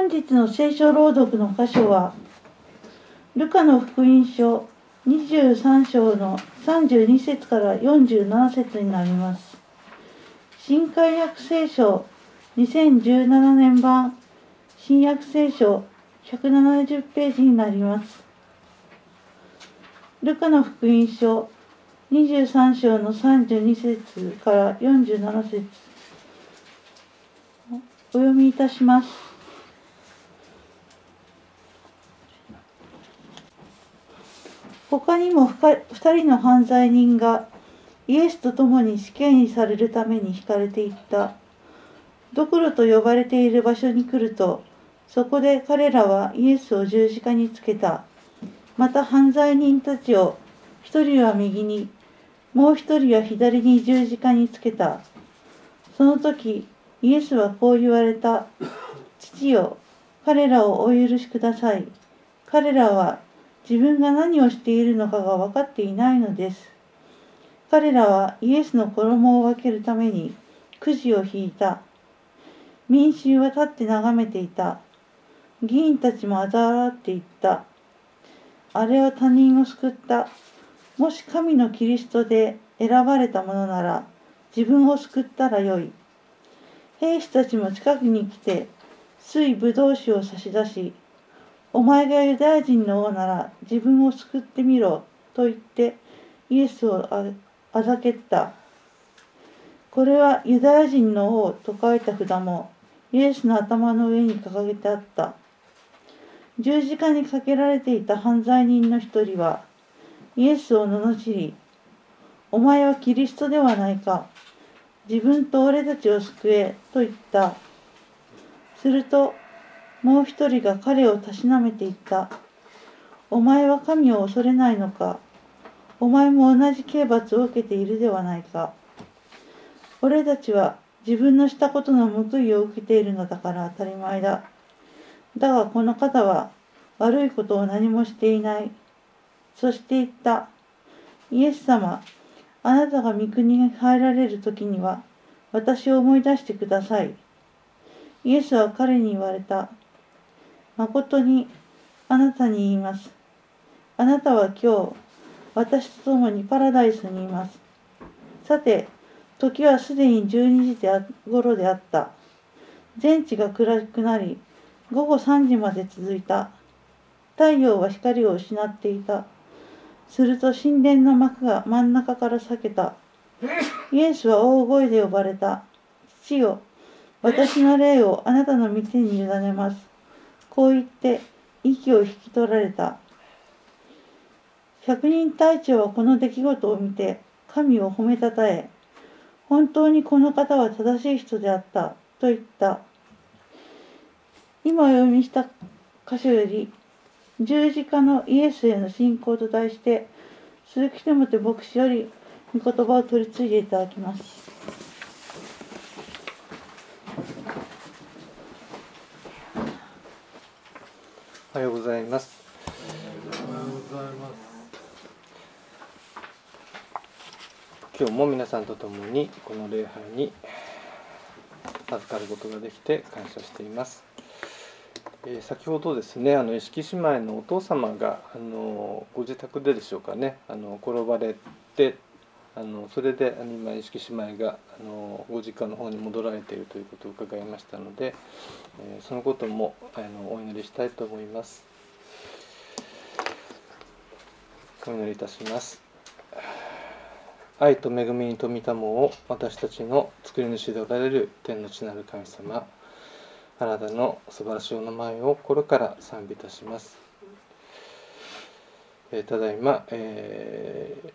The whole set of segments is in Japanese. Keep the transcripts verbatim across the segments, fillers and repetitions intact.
本日の聖書朗読の箇所は、ルカの福音書にじゅうさん章のさんじゅうに節からよんじゅうなな節になります。新海約聖書にせんじゅうななねん版新約聖書ひゃくななじゅうページになります。ルカの福音書にじゅうさん章のさんじゅうに節からよんじゅうなな節お読みいたします。他にもふたりの犯罪人がイエスと共に死刑にされるために引かれていった。ドクロと呼ばれている場所に来ると、そこで彼らはイエスを十字架につけた。また犯罪人たちを一人は右に、もう一人は左に十字架につけた。その時、イエスはこう言われた。父よ、彼らをお許しください。彼らは自分が何をしているのかが分かっていないのです。彼らはイエスの衣を分けるためにくじを引いた。民衆は立って眺めていた。議員たちも嘲笑っていった。あれは他人を救った。もし神のキリストで選ばれたものなら、自分を救ったらよい。兵士たちも近くに来て、水ぶどう酒を差し出し、お前がユダヤ人の王なら自分を救ってみろと言ってイエスをあざけった。これはユダヤ人の王と書いた札もイエスの頭の上に掲げてあった。十字架にかけられていた犯罪人の一人はイエスを罵り、お前はキリストではないか。自分と俺たちを救えと言った。するともう一人が彼をたしなめていった。お前は神を恐れないのか。お前も同じ刑罰を受けているではないか。俺たちは自分のしたことの報いを受けているのだから当たり前だ。だがこの方は悪いことを何もしていない。そして言った。イエス様、あなたが御国に入られるときには私を思い出してください。イエスは彼に言われた。誠にあなたに言います。あなたは今日、私と共にパラダイスにいます。さて、時はすでにじゅうにじ頃であった。全地が暗くなり、午後さんじまで続いた。太陽は光を失っていた。すると神殿の幕が真ん中から裂けた。イエスは大声で呼ばれた。父よ、私の霊をあなたの御手に委ねます。こう言って息を引き取られた。百人隊長はこの出来事を見て神を褒めたたえ、本当にこの方は正しい人であったと言った。今お読みした箇所より十字架のイエスへの信仰と題して鈴木テモテ牧師より御言葉を取り次いでいただきます。 おはようございます。 おはようございます。 今日も皆さんと共にこの礼拝に預かることができて感謝しています。えー、先ほどですね、あの石木姉妹のお父様があのご自宅ででしょうかね、あの転ばれて、あのそれで今石木姉妹があのご実家の方に戻られているということを伺いましたので、えー、そのこともあのお祈りしたいと思います。お祈りいたします。愛と恵みに富みたもを私たちの作り主でおられる天の地なる神様、あなたの素晴らしいお名前を心から賛美いたします。えー、ただいま、えー、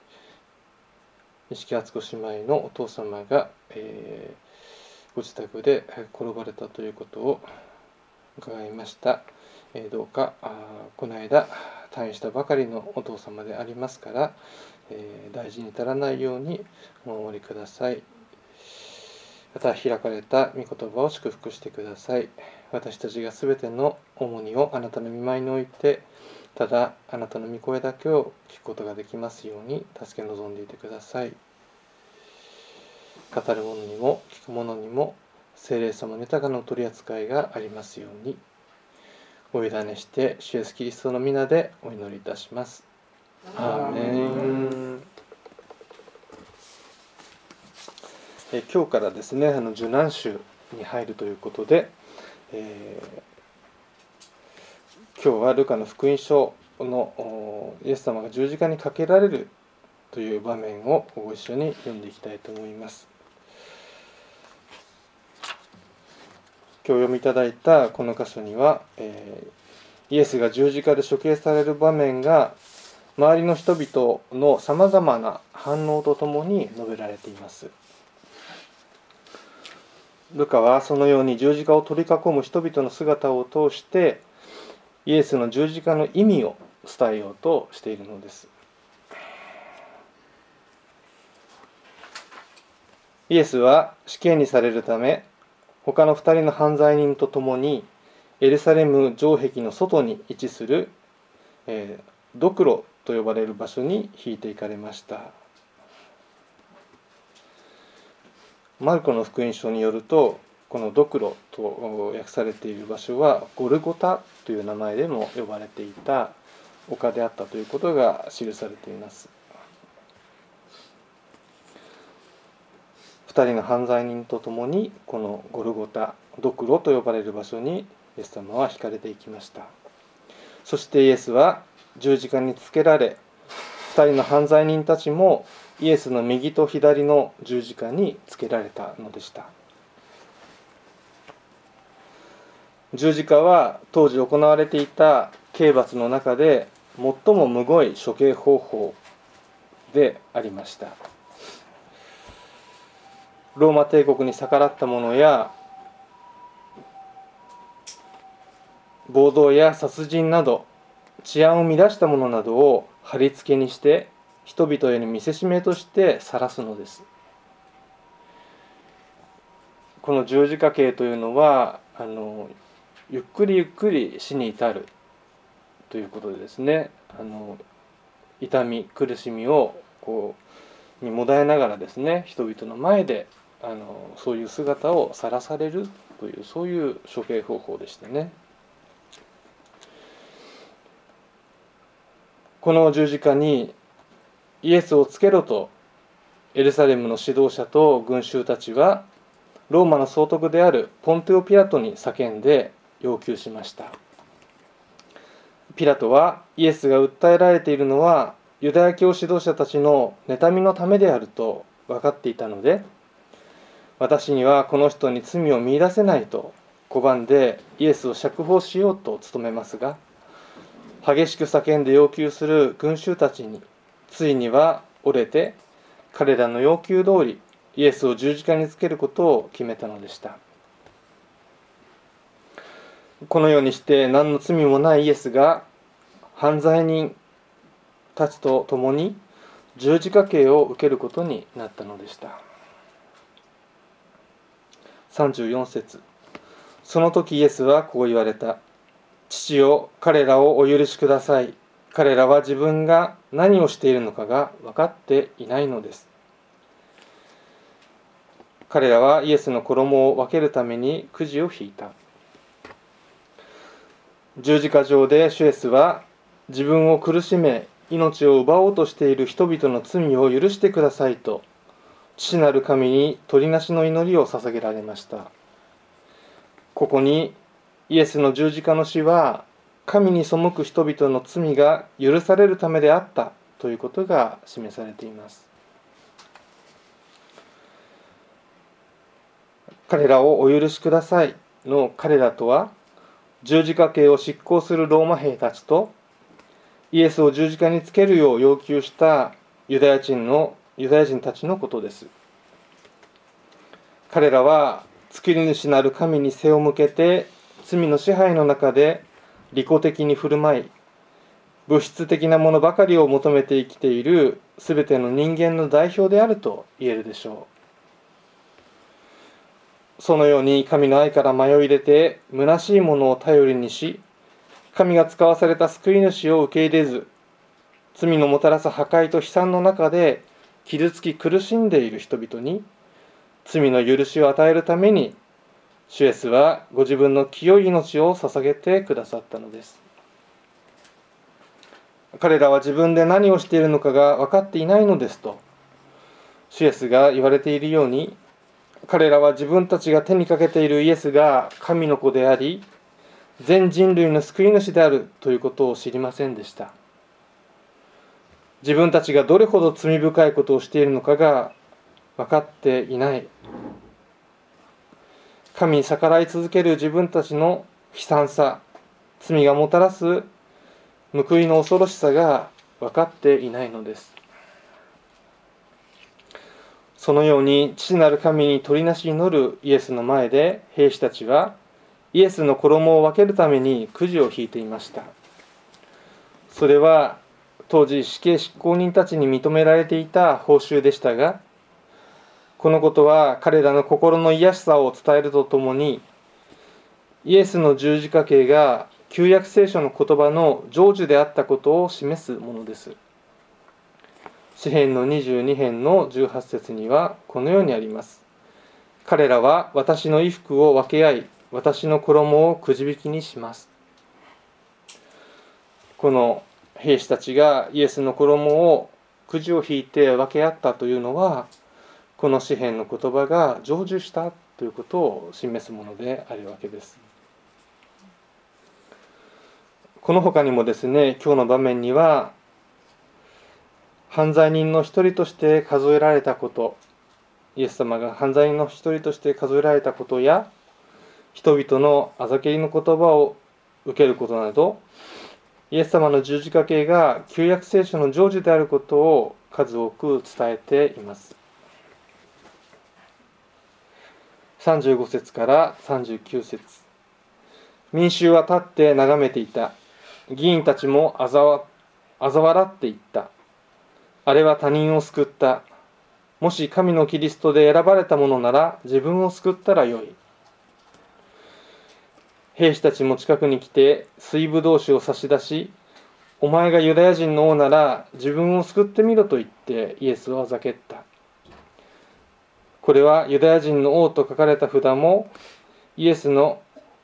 石木敦子姉妹のお父様が、えー、ご自宅で転ばれたということを伺いました。えー、どうかこの間退院したばかりのお父様でありますから、えー、大事に至らないようにお守りください。また開かれた御言葉を祝福してください。私たちがすべての重荷をあなたの御前に置いて、ただあなたの御声だけを聞くことができますように助け望んでいてください。語る者にも聞く者にも聖霊様の豊かな取り扱いがありますように。お委ねして主イエスキリストの皆でお祈りいたします。アーメン。え今日からですね、あの受難週に入るということで、えー、今日はルカの福音書のイエス様が十字架にかけられるという場面をご一緒に読んでいきたいと思います。今日読みいただいたこの箇所には、えー、イエスが十字架で処刑される場面が周りの人々のさまざまな反応とともに述べられています。ルカはそのように十字架を取り囲む人々の姿を通してイエスの十字架の意味を伝えようとしているのです。イエスは死刑にされるため他のふたりの犯罪人と共にエルサレム城壁の外に位置する、えー、ドクロと呼ばれる場所に引いていかれました。マルコの福音書によると、このドクロと訳されている場所はゴルゴタという名前でも呼ばれていた丘であったということが記されています。二人の犯罪人と共にこのゴルゴタ、ドクロと呼ばれる場所にイエス様は引かれていきました。そしてイエスは十字架につけられ、二人の犯罪人たちもイエスの右と左の十字架につけられたのでした。十字架は当時行われていた刑罰の中で最もむごい処刑方法でありました。ローマ帝国に逆らった者や暴動や殺人など治安を乱した者などを貼り付けにして人々への見せしめとして晒すのです。この十字架刑というのはあのゆっくりゆっくり死に至るということでですね、あの痛み苦しみをこうにもだえながらですね、人々の前であのそういう姿を晒されるという、そういう処刑方法でしたね。この十字架にイエスをつけろとエルサレムの指導者と群衆たちはローマの総督であるポンテオ・ピラトに叫んで要求しました。ピラトはイエスが訴えられているのはユダヤ教指導者たちの妬みのためであると分かっていたので、私にはこの人に罪を見出せないと拒んでイエスを釈放しようと努めますが、激しく叫んで要求する群衆たちについには折れて彼らの要求通りイエスを十字架につけることを決めたのでした。このようにして何の罪もないイエスが犯罪人たちと共に十字架刑を受けることになったのでした。さんじゅうよん節、その時イエスはこう言われた。父よ、彼らをお許しください。彼らは自分が何をしているのかが分かっていないのです。彼らはイエスの衣を分けるためにくじを引いた。十字架上で主イエスは自分を苦しめ命を奪おうとしている人々の罪を許してくださいと父なる神に取りなしの祈りを捧げられました。ここにイエスの十字架の死は神に背く人々の罪が許されるためであったということが示されています。彼らをお許しくださいの彼らとは十字架刑を執行するローマ兵たちとイエスを十字架につけるよう要求したユダヤ人のユダヤ人たちのことです。彼らは作り主なる神に背を向けて罪の支配の中で利己的に振る舞い物質的なものばかりを求めて生きているすべての人間の代表であると言えるでしょう。そのように神の愛から迷い入れて虚しいものを頼りにし神が使わされた救い主を受け入れず罪のもたらす破壊と悲惨の中で傷つき苦しんでいる人々に罪の許しを与えるために主イエスはご自分の清い命を捧げてくださったのです。彼らは自分で何をしているのかが分かっていないのですと、主イエスが言われているように、彼らは自分たちが手にかけているイエスが神の子であり、全人類の救い主であるということを知りませんでした。自分たちがどれほど罪深いことをしているのかが分かっていない。神に逆らい続ける自分たちの悲惨さ、罪がもたらす報いの恐ろしさが分かっていないのです。そのように父なる神に取りなし祈るイエスの前で、兵士たちはイエスの衣を分けるためにくじを引いていました。それは当時死刑執行人たちに認められていた報酬でしたが、このことは彼らの心の癒しさを伝えるとともに、イエスの十字架刑が旧約聖書の言葉の成就であったことを示すものです。詩編のにじゅうに編のじゅうはち節にはこのようにあります。彼らは私の衣服を分け合い、私の衣をくじ引きにします。この兵士たちがイエスの衣をくじを引いて分け合ったというのは、この詩編の言葉が成就したということを示すものであるわけです。この他にもですね、今日の場面には犯罪人の一人として数えられたこと、イエス様が犯罪人の一人として数えられたことや、人々のあざけりの言葉を受けることなど、イエス様の十字架刑が旧約聖書の成就であることを数多く伝えています。さんじゅうご節からさんじゅうきゅう節。民衆は立って眺めていた。議員たちもあざわ、あざ笑っていった。あれは他人を救った。もし神のキリストで選ばれたものなら自分を救ったらよい。兵士たちも近くに来て水ぶどう酒を差し出し、お前がユダヤ人の王なら自分を救ってみろと言ってイエスをあざけった。これはユダヤ人の王と書かれた札もイエスの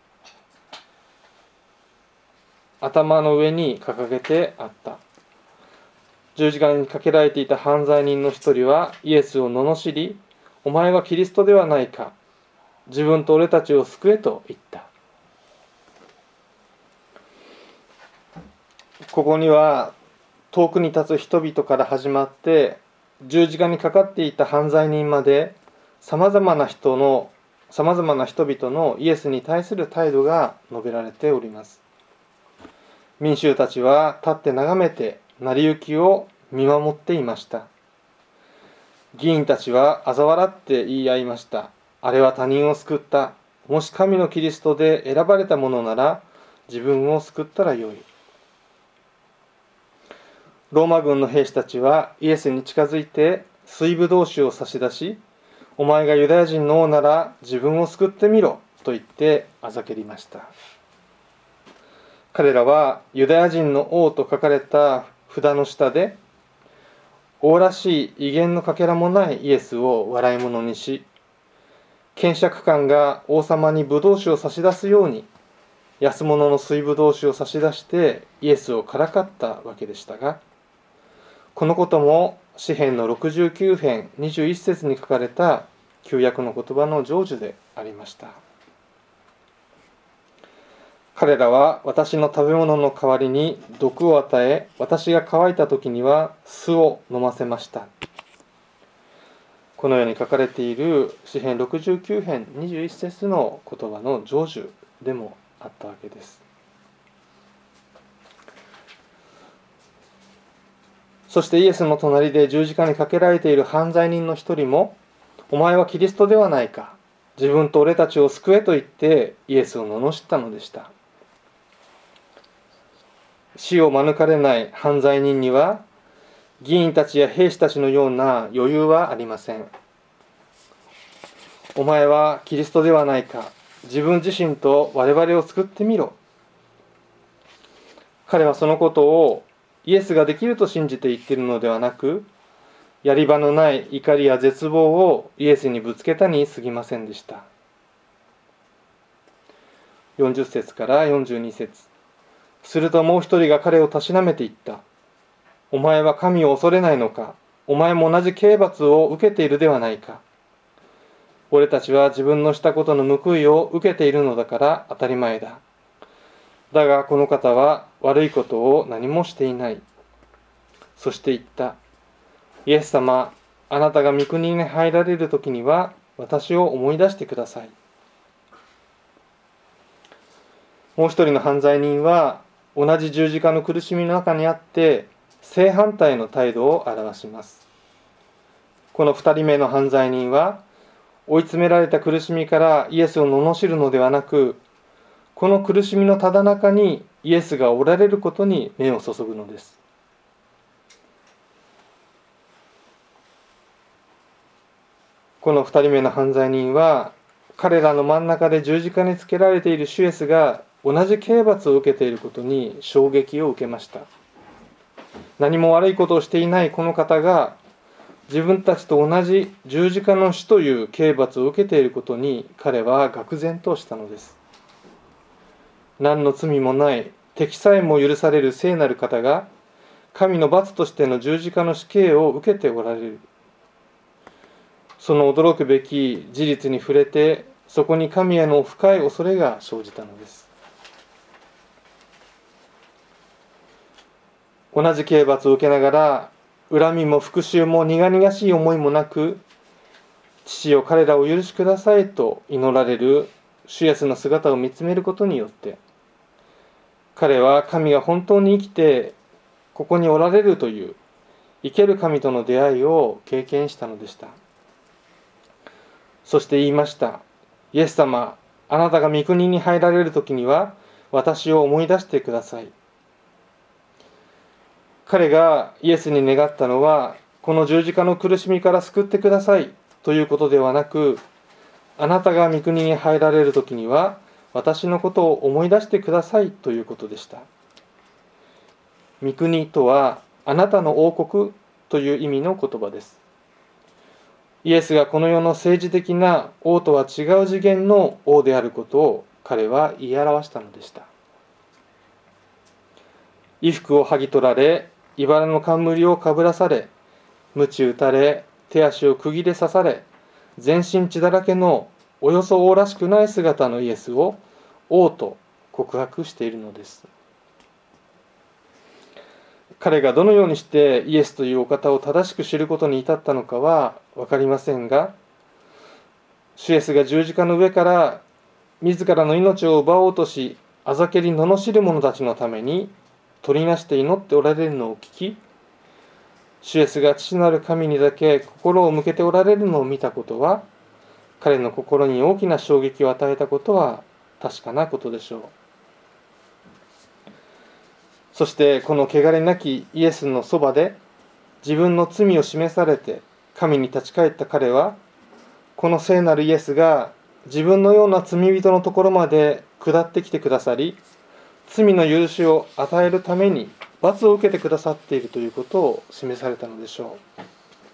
頭の上に掲げてあった。十字架にかけられていた犯罪人の一人はイエスを罵り、お前はキリストではないか、自分と俺たちを救えと言った。ここには遠くに立つ人々から始まって十字架にかかっていた犯罪人まで、さまざまな人のさまざまな人々のイエスに対する態度が述べられております。民衆たちは立って眺めて成り行きを見守っていました。議員たちは嘲笑って言い合いました。あれは他人を救った。もし神のキリストで選ばれたものなら自分を救ったらよい。ローマ軍の兵士たちはイエスに近づいて水ぶどう酒を差し出し、お前がユダヤ人の王なら自分を救ってみろと言ってあざけりました。彼らはユダヤ人の王と書かれた札の下で王らしい威厳のかけらもないイエスを笑い物にし、検釈官が王様にブドウ酒を差し出すように安物の水ぶどう酒を差し出してイエスをからかったわけでしたが、このことも詩編のろくじゅうきゅう編にじゅういち節に書かれた旧約の言葉の成就でありました。彼らは私の食べ物の代わりに毒を与え、私が乾いた時には酢を飲ませました。このように書かれている詩編ろくじゅうきゅう編にじゅういち節の言葉の成就でもあったわけです。そしてイエスの隣で十字架にかけられている犯罪人の一人も、お前はキリストではないか、自分と俺たちを救えと言ってイエスを罵ったのでした。死を免れない犯罪人には議員たちや兵士たちのような余裕はありません。お前はキリストではないか、自分自身と我々を救ってみろ。彼はそのことをイエスができると信じて言っているのではなく、やり場のない怒りや絶望をイエスにぶつけたに過ぎませんでした。 よんじゅっ節からよんじゅうに節。するともう一人が彼をたしなめていった。お前は神を恐れないのか。お前も同じ刑罰を受けているではないか。俺たちは自分のしたことの報いを受けているのだから当たり前だ。だがこの方は悪いことを何もしていない。そして言った。イエス様、あなたが御国に入られるときには私を思い出してください。もう一人の犯罪人は同じ十字架の苦しみの中にあって正反対の態度を表します。この二人目の犯罪人は追い詰められた苦しみからイエスを罵るのではなく、この苦しみのただ中にイエスがおられることに目を注ぐのです。この二人目の犯罪人は彼らの真ん中で十字架につけられている主イエスが同じ刑罰を受けていることに衝撃を受けました。何も悪いことをしていないこの方が自分たちと同じ十字架の死という刑罰を受けていることに彼は愕然としたのです。何の罪もない敵さえも許される聖なる方が神の罰としての十字架の死刑を受けておられる。その驚くべき事実に触れて、そこに神への深い恐れが生じたのです。同じ刑罰を受けながら、恨みも復讐も苦々しい思いもなく、父よ彼らを許しくださいと祈られる主イエスの姿を見つめることによって、彼は神が本当に生きてここにおられるという生ける神との出会いを経験したのでした。そして言いました。イエス様、あなたが御国に入られるときには私を思い出してください。彼がイエスに願ったのは、この十字架の苦しみから救ってくださいということではなく、あなたが御国に入られるときには私のことを思い出してくださいということでした。御国とはあなたの王国という意味の言葉です。イエスがこの世の政治的な王とは違う次元の王であることを彼は言い表したのでした。衣服を剥ぎ取られ、茨の冠をかぶらされ、鞭打たれ、手足を釘で刺され、全身血だらけのおよそ王らしくない姿のイエスを王と告白しているのです。彼がどのようにしてイエスというお方を正しく知ることに至ったのかは分かりませんが、主イエスが十字架の上から自らの命を奪おうとし、あざけり罵る者たちのために取りなして祈っておられるのを聞き、主イエスが父なる神にだけ心を向けておられるのを見たことは、彼の心に大きな衝撃を与えたことは確かなことでしょう。そしてこの汚れなきイエスのそばで自分の罪を示されて神に立ち返った彼は、この聖なるイエスが自分のような罪人のところまで下ってきてくださり、罪の許しを与えるために罰を受けてくださっているということを示されたのでしょう。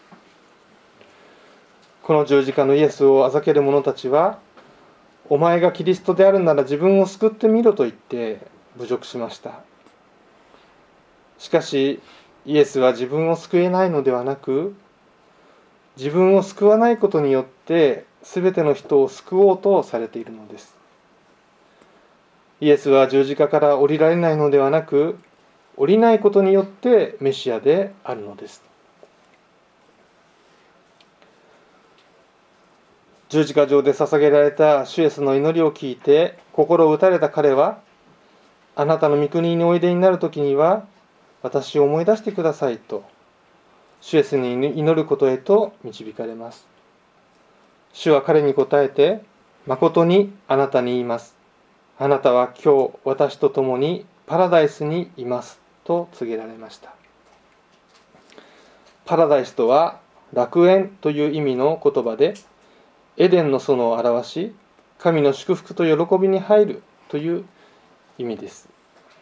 この十字架のイエスをあざける者たちは、お前がキリストであるなら自分を救ってみろと言って侮辱しました。しかしイエスは自分を救えないのではなく、自分を救わないことによって全ての人を救おうとされているのです。イエスは十字架から降りられないのではなく、降りないことによってメシアであるのです。十字架上で捧げられた主イエスの祈りを聞いて心を打たれた彼は、あなたの御国においでになるときには私を思い出してくださいと主イエスに祈ることへと導かれます。主は彼に答えて、誠にあなたに言います。あなたは今日私と共にパラダイスにいますと告げられました。パラダイスとは楽園という意味の言葉で、エデンの園を表し、神の祝福と喜びに入るという意味です。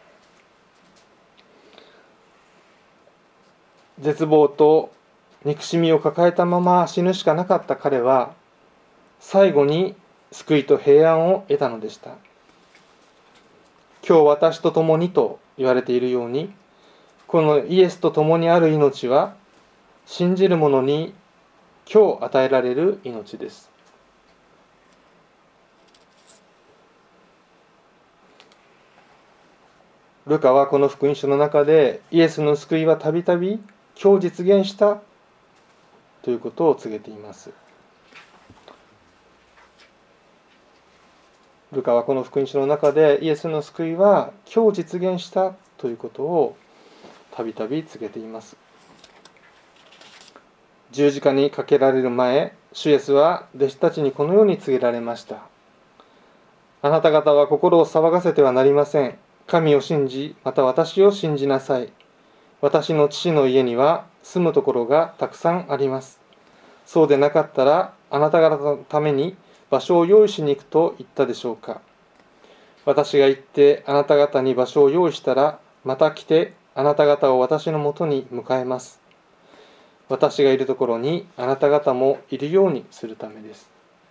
絶望と憎しみを抱えたまま死ぬしかなかった彼は、最後に救いと平安を得たのでした。 今日私と共にと言われているように、このイエスと共にある命は信じる者に今日与えられる命です。ルカはこの福音書の中でイエスの救いはたびたび今日実現したということを告げています。ルカはこの福音書の中でイエスの救いは今日実現したということをたびたび告げています。十字架にかけられる前、主イエスは弟子たちにこのように告げられました。あなた方は心を騒がせてはなりません。神を信じ、また私を信じなさい。私の父の家には住むところがたくさんあります。そうでなかったら、あなた方のために場所を用意しに行くと言ったでしょうか。私が行ってあなた方に場所を用意したら、また来てあなた方を私のもとに迎えます。私がいるところにあなた方もいるようにするためです。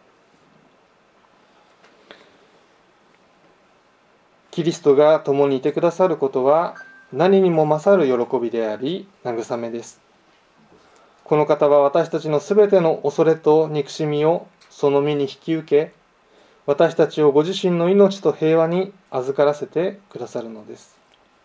キリストが共にいてくださることは何にも勝る喜びであり慰めです。この方は私たちのすべての恐れと憎しみをその身に引き受け、私たちをご自身の命と平和に預からせてくださるのです。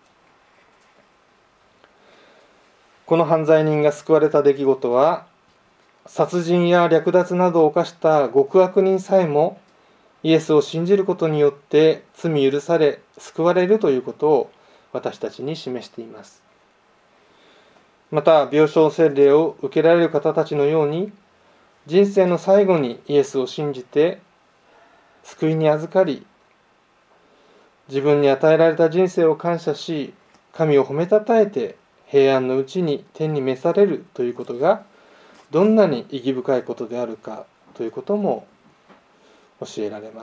この犯罪人が救われた出来事は、殺人や略奪などを犯した極悪人さえもイエスを信じることによって罪許され救われるということを私たちに示しています。また病床洗礼を受けられる方たちのように、人生の最後にイエスを信じて救いに預かり、自分に与えられた人生を感謝し、神を褒めたたえて平安のうちに天に召されるということがどんなに意義深いことであるかということも教えられます。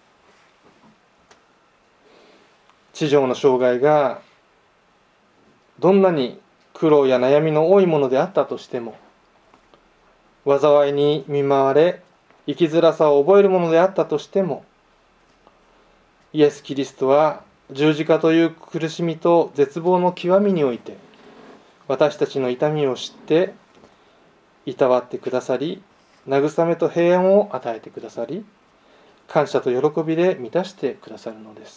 地上の生涯がどんなに苦労や悩みの多いものであったとしても、災いに見舞われ生きづらさを覚えるものであったとしても、イエス・キリストは十字架という苦しみと絶望の極みにおいて私たちの痛みを知っていたわってくださり、慰めと平安を与えてくださり、感謝と喜びで満たしてくださるのです。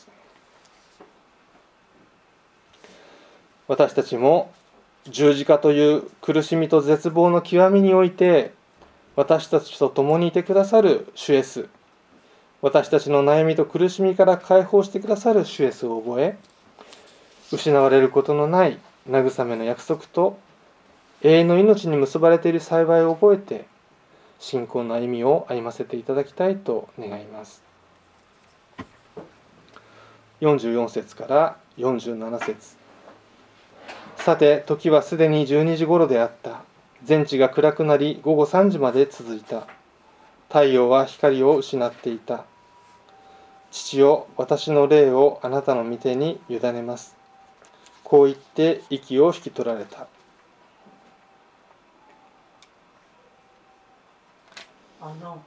私たちも十字架という苦しみと絶望の極みにおいて私たちと共にいてくださる主イエス、私たちの悩みと苦しみから解放してくださる主イエスを覚え、失われることのない慰めの約束と永遠の命に結ばれている幸いを覚えて、信仰の歩みを歩ませていただきたいと願います。よんじゅうよん節からよんじゅうなな節。さて、時はすでにじゅうにじ頃であった。全地が暗くなり、午後さんじまで続いた。太陽は光を失っていた。父よ、私の霊をあなたの御手に委ねます。こう言って息を引き取られた。 あの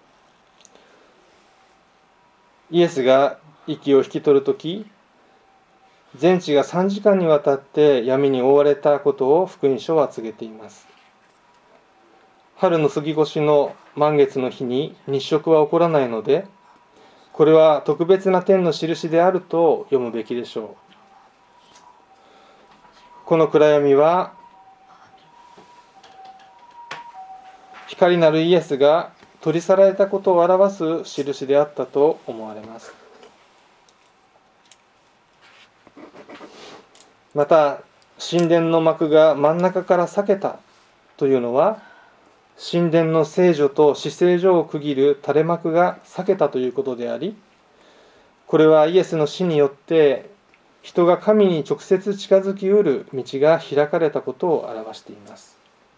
イエスが息を引き取るとき、全地がさんじかんにわたって闇に覆われたことを福音書は告げています。春の杉越の満月の日に日食は起こらないので、これは特別な天の印であると読むべきでしょう。この暗闇は光なるイエスが取り去られたことを表す印であったと思われます。また、神殿の幕が真ん中から裂けたというのは、神殿の聖所と至聖所を区切る垂れ幕が裂けたということであり、これはイエスの死によって人が神に直接近づきうる道が開かれたことを表しています。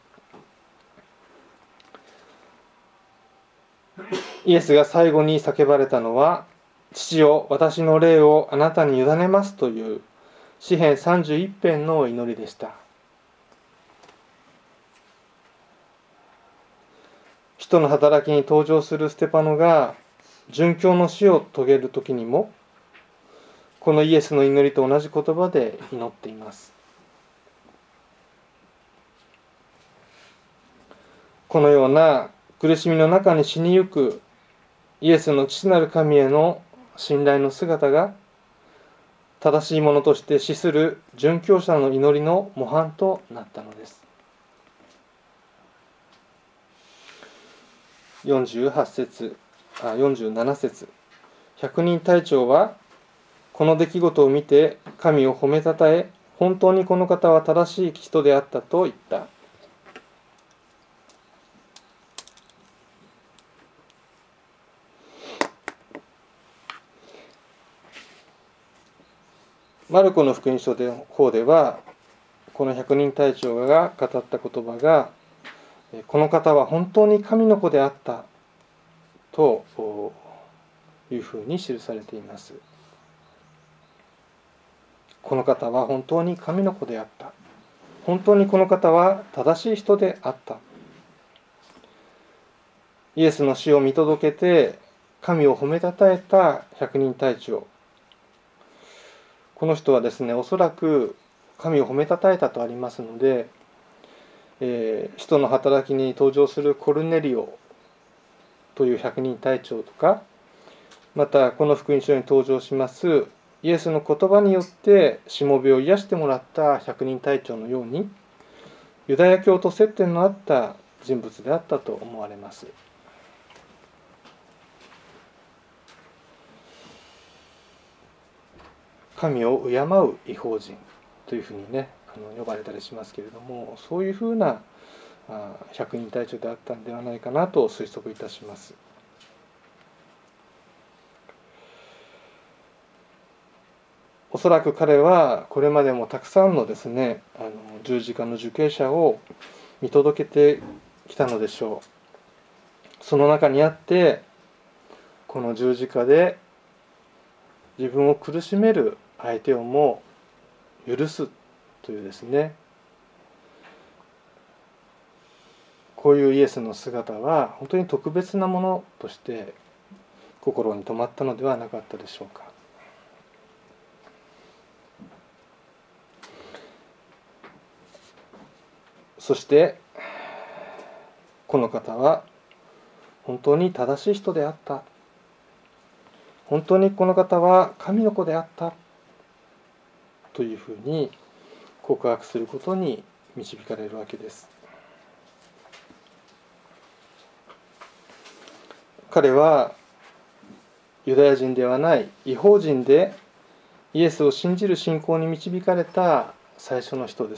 イエスが最後に叫ばれたのは、父よ、私の霊をあなたに委ねますという詩編さんじゅういち編の祈りでした。使徒の働きに登場するステパノが殉教の死を遂げるときにも、 このイエスの祈りと同じ言葉で祈っています。このような苦しみの中に死にゆくイエスの父なる神への信頼の姿が正しいものとして死する殉教者の祈りの模範となったのです。よんじゅうはち節、あよんじゅうなな節、百人隊長はこの出来事を見て神を褒めたたえ、本当にこの方は正しい人であったと言った。マルコの福音書の方では、この百人隊長が語った言葉が、この方は本当に神の子であったというふうに記されています。この方は本当に神の子であった。本当にこの方は正しい人であった。イエスの死を見届けて神を褒めたたえた百人隊長。この人はですね、おそらく神を褒めたたえたとありますので、えー、使徒の働きに登場するコルネリオという百人隊長とか、またこの福音書に登場しますイエスの言葉によってしもべを癒してもらった百人隊長のように、ユダヤ教と接点のあった人物であったと思われます。神を敬う異邦人というふうにね、あの呼ばれたりしますけれども、そういうふうな百人隊長であったんではないかなと推測いたします。おそらく彼はこれまでもたくさんのですね、あの十字架の受刑者を見届けてきたのでしょう。その中にあって、この十字架で自分を苦しめる相手をも許すというですね、こういうイエスの姿は本当に特別なものとして心に留まったのではなかったでしょうか。そしてこの方は本当に正しい人であった。本当にこの方は神の子であったというふうに告白することに導かれるわけです。彼はユダヤ人ではない異邦人でイエスを信じる信仰に導かれた最初の人です。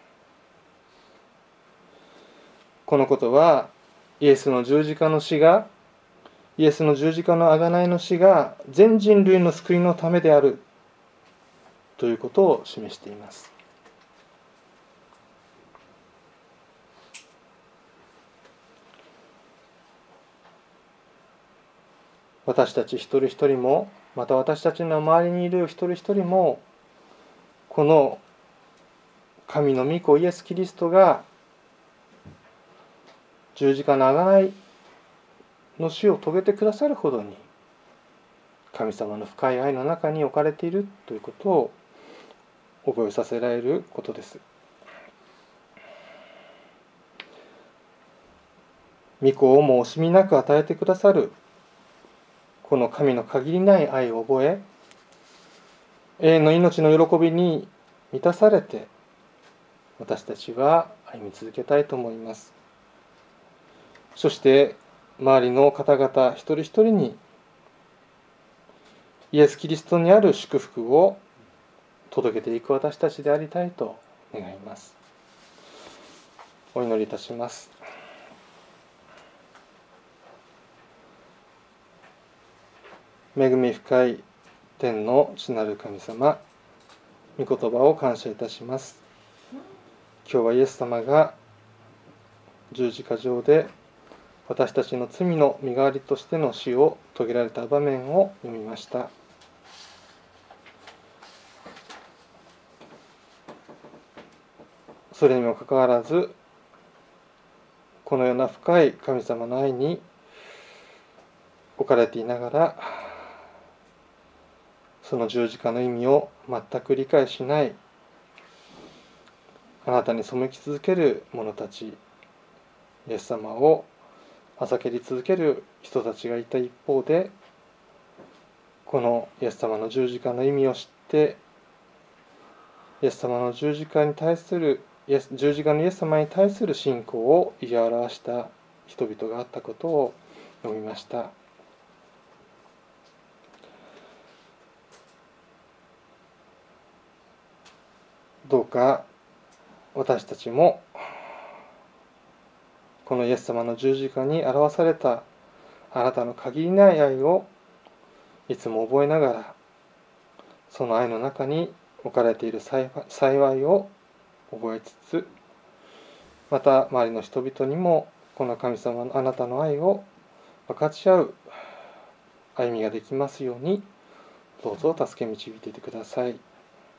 このことはイエスの十字架の死がイエスの十字架の贖いの死が全人類の救いのためであるということを示しています。私たち一人一人も、また私たちの周りにいる一人一人も、この神の御子イエス・キリストが十字架の贖いの死を遂げてくださるほどに神様の深い愛の中に置かれているということを覚えさせられることです。御子をも惜しみなく与えてくださるこの神の限りない愛を覚え、永遠の命の喜びに満たされて私たちは歩み続けたいと思います。そして周りの方々一人一人にイエス・キリストにある祝福を届けていく私たちでありたいと願います。お祈りいたします。恵み深い天の父なる神様、御言葉を感謝いたします。今日はイエス様が十字架上で私たちの罪の身代わりとしての死を遂げられた場面を読みました。それにもかかわらず、このような深い神様の愛に置かれていながら、 その十字架の意味を全く理解しない、あなたに背き続ける者たち、イエス様を嘲蹴り続ける人たちがいた一方で、このイエス様の十字架の意味を知って、イエス様の十字架に対するイエス十字架のイエス様に対する信仰を言い表した人々があったことを読みました。どうか私たちもこのイエス様の十字架に表されたあなたの限りない愛をいつも覚えながら、その愛の中に置かれている幸いを覚えつつ、また周りの人々にもこの神様のあなたの愛を分かち合う歩みができますように、どうぞ助け導いていてください。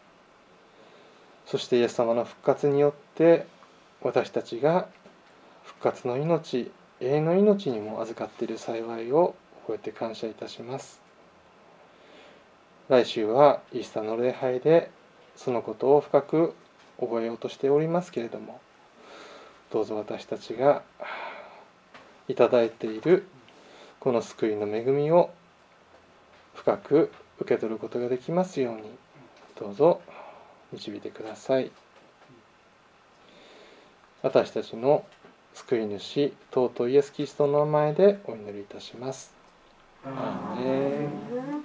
そしてイエス様の復活によって私たちが復活の命、永遠の命にも預かっている幸いを覚えて感謝いたします。来週はイースターの礼拝でそのことを深く覚えようとしておりますけれども、どうぞ私たちがいただいているこの救いの恵みを深く受け取ることができますように、どうぞ導いてください。私たちの救い主、尊いイエス・キリストの名前でお祈りいたします。アーメン。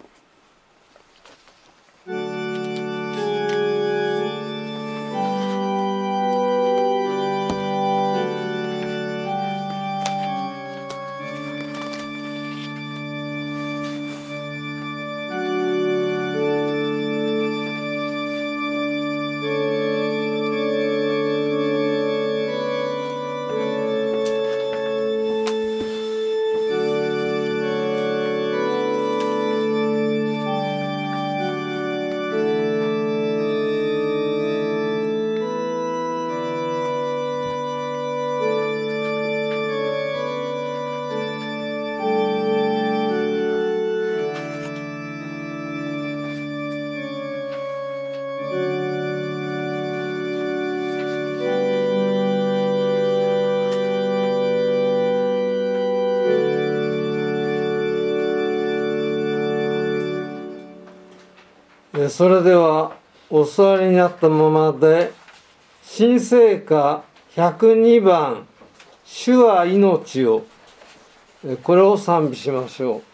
それではお座りになったままで新聖歌ひゃくにばん「主は命を」これを賛美しましょう。